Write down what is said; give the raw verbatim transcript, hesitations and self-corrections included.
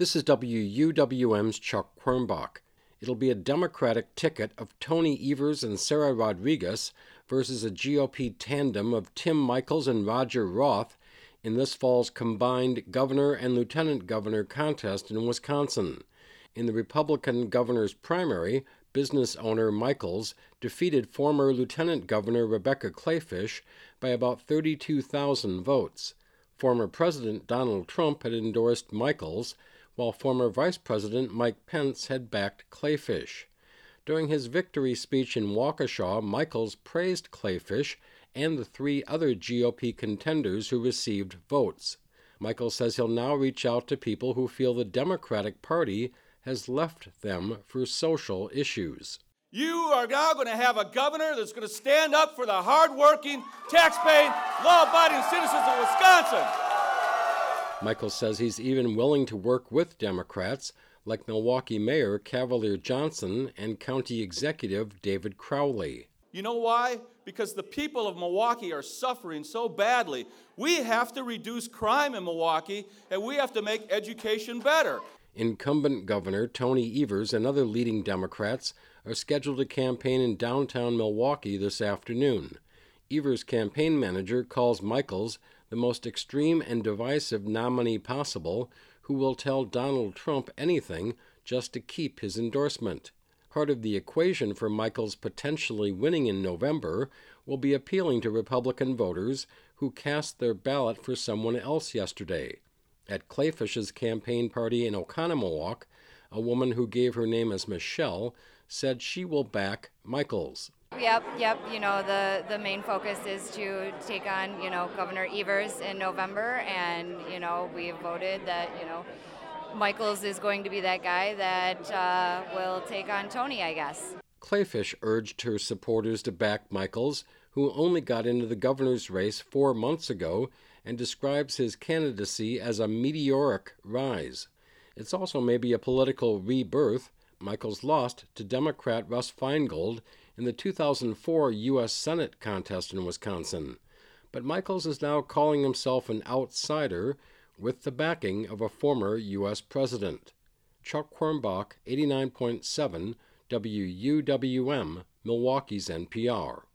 This is W U W M's Chuck Quirmbach. It'll be a Democratic ticket of Tony Evers and Sarah Rodriguez versus a G O P tandem of Tim Michels and Roger Roth in this fall's combined governor and lieutenant governor contest in Wisconsin. In the Republican governor's primary, business owner Michels defeated former Lieutenant Governor Rebecca Kleefisch by about thirty-two thousand votes. Former President Donald Trump had endorsed Michels, while former Vice President Mike Pence had backed Kleefisch. During his victory speech in Waukesha, Michels praised Kleefisch and the three other G O P contenders who received votes. Michels says he'll now reach out to people who feel the Democratic Party has left them for social issues. You are now going to have a governor that's going to stand up for the hard-working, tax-paying, law-abiding citizens of Wisconsin. Michels says he's even willing to work with Democrats like Milwaukee Mayor Cavalier Johnson and County Executive David Crowley. You know why? Because the people of Milwaukee are suffering so badly. We have to reduce crime in Milwaukee, and we have to make education better. Incumbent Governor Tony Evers and other leading Democrats are scheduled to campaign in downtown Milwaukee this afternoon. Evers' campaign manager calls Michels the most extreme and divisive nominee possible, who will tell Donald Trump anything just to keep his endorsement. Part of the equation for Michels potentially winning in November will be appealing to Republican voters who cast their ballot for someone else yesterday. At Kleefisch's campaign party in Oconomowoc, a woman who gave her name as Michelle said she will back Michels. Yep, yep. You know, the, the main focus is to take on, you know, Governor Evers in November, and, you know, we have voted that, you know, Michels is going to be that guy that uh, will take on Tony, I guess. Kleefisch urged her supporters to back Michels, who only got into the governor's race four months ago, and describes his candidacy as a meteoric rise. It's also maybe a political rebirth. Michels lost to Democrat Russ Feingold in the two thousand four U S Senate contest in Wisconsin. But Michels is now calling himself an outsider with the backing of a former U S president. Chuck Quirmbach, eighty-nine point seven W U W M, Milwaukee's N P R.